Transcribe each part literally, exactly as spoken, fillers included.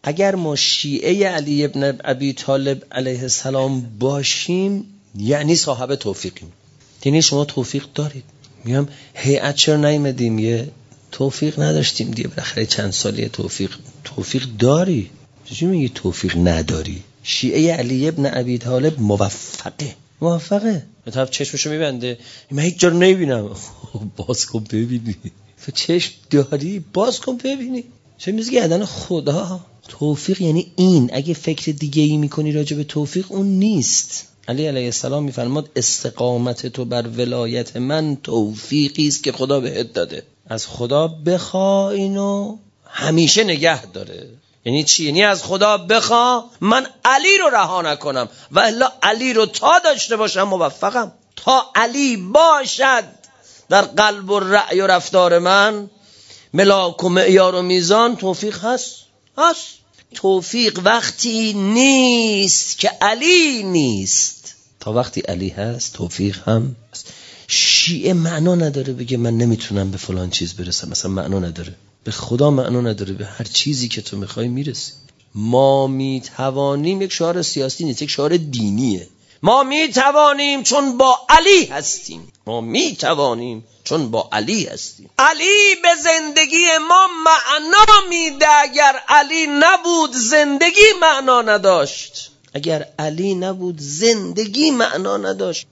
اگر ما شیعه علی ابن ابی طالب علیه السلام باشیم یعنی صاحب توفیقیم. یعنی شما توفیق دارید. میگم هیئت چرا نیومدیم؟ یه توفیق نداشتیم دیگه، بالاخره چند سالیه توفیق توفیق داری. چجوری میگی توفیق نداری؟ شیعه علی ابن ابی طالب موفقه موفقه طرف چشمشو میبنده من هیچ جا رو نمیبینم. باز کن ببینی. تو چشم داری باز کن ببینی. چه میگی عدن خدا؟ توفیق یعنی این. اگه فکر دیگه ای میکنی راجع به توفیق اون نیست. علی علیه السلام میفرماد استقامت تو بر ولایت من توفیقی است که خدا بهت داده. از خدا بخوا اینو همیشه نگه داره. یعنی چی؟ یعنی از خدا بخوا من علی رو رها نکنم و الا علی رو تا داشته باشم موفقم. تا علی باشد در قلب و رأی و رفتار من ملاک و معیار و میزان توفیق هست هست. توفیق وقتی نیست که علی نیست. تا وقتی علی هست توفیق هم هست. شیعه معنا نداره بگه من نمیتونم به فلان چیز برسم، مثلا معنا نداره. به خدا معنا نداره، به هر چیزی که تو میخوای میرسی. ما میتوانیم یک شعار سیاسی نیست، یک شعار دینیه. ما میتوانیم چون با علی هستیم. ما میتوانیم چون با علی هستیم. علی به زندگی ما معنا میده. اگر علی نبود زندگی معنا نداشت. اگر علی نبود زندگی معنا نداشت.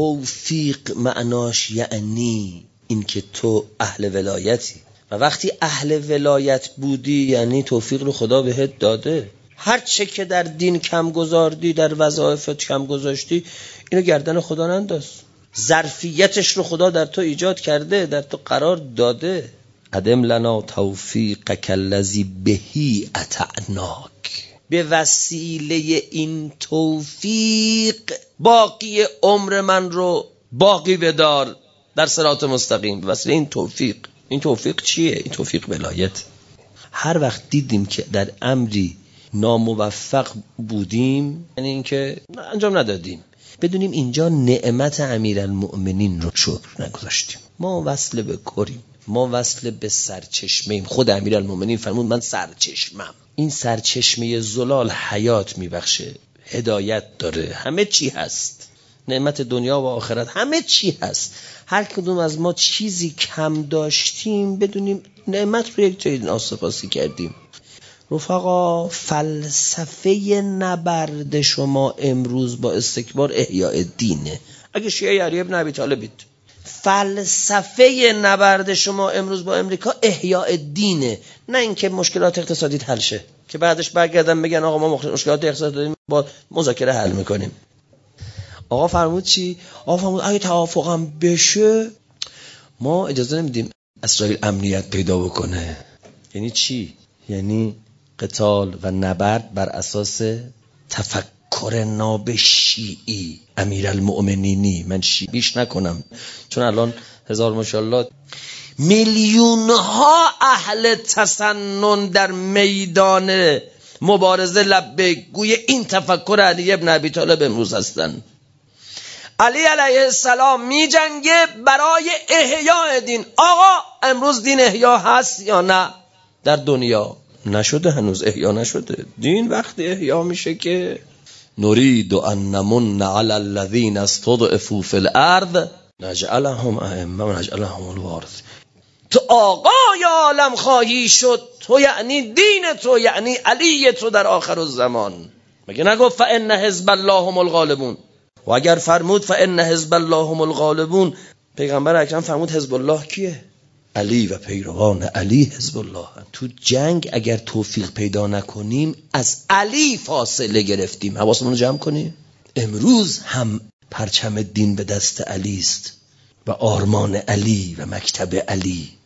توفیق معناش یعنی این که تو اهل ولایتی و وقتی اهل ولایت بودی یعنی توفیق رو خدا بهت داده. هر چه که در دین کم گذاردی، در وظایفت کم گذاشتی، اینو گردن خدا ننداز. ظرفیتش رو خدا در تو ایجاد کرده، در تو قرار داده. ادم لنا توفیقک الذی بهی اطعناک. به وسیله این توفیق باقی عمر من رو باقی بدار در صراط مستقیم. به وسیله این توفیق. این توفیق چیه؟ این توفیق ولایت. هر وقت دیدیم که در امری ناموفق بودیم یعنی اینکه انجام ندادیم، بدونیم اینجا نعمت امیرالمؤمنین رو شکر نگذاشتیم. ما وصل به کریم، ما وصل به سرچشمه‌ایم. خود امیرالمؤمنین فرمود من سرچشمم. این سرچشمه زلال حیات میبخشه، هدایت داره، همه چی هست. نعمت دنیا و آخرت همه چی هست. هر کدوم از ما چیزی کم داشتیم بدونیم نعمت رو یک جایی ناسپاسی کردیم. رفقا فلسفه نبرد شما امروز با استکبار احیاء دینه. اگه شیعه علی ابن ابی طالبید، فلسفه نبرد شما امروز با امریکا احیاء دینه، نه اینکه مشکلات اقتصادی حل شه که بعدش برگردن بگن آقا ما مشکلات اقتصادی با مذاکره حل میکنیم. آقا فرمود چی؟ آقا فرمود اگه توافقم بشه ما اجازه نمیدیم اسرائیل امنیت پیدا بکنه. یعنی چی؟ یعنی قتال و نبرد بر اساس تفکر ناب شیعی امیرالمؤمنینی. من شیعیش نکنم چون الان هزار ماشاءالله میلیون ها اهل تسنن در میدان مبارزه لبیک گوی این تفکر علی ابن ابی طالب امروز هستن. علی علیه السلام می جنگه برای احیاء دین. آقا امروز دین احیا هست یا نه؟ در دنیا نشده، هنوز احیا نشده. دین وقتی احیا میشه که نرید ان نمن علی الذین استضعفوا فی الارض نجعلهم ائمه و نجعلهم الوارث. تو آقای عالم خواهی شد، تو یعنی دین تو، یعنی علی تو در آخر الزمان. مگه نگفت فان حزب الله هم الغالبون؟ و اگر فرمود فان حزب الله هم الغالبون، پیغمبر اکرم فرمود حزب الله کیه؟ علی و پیروان علی حزب الله. تو جنگ اگر توفیق پیدا نکنیم از علی فاصله گرفتیم. حواسمون رو جمع کنیم. امروز هم پرچم دین به دست علی است و آرمان علی و مکتب علی.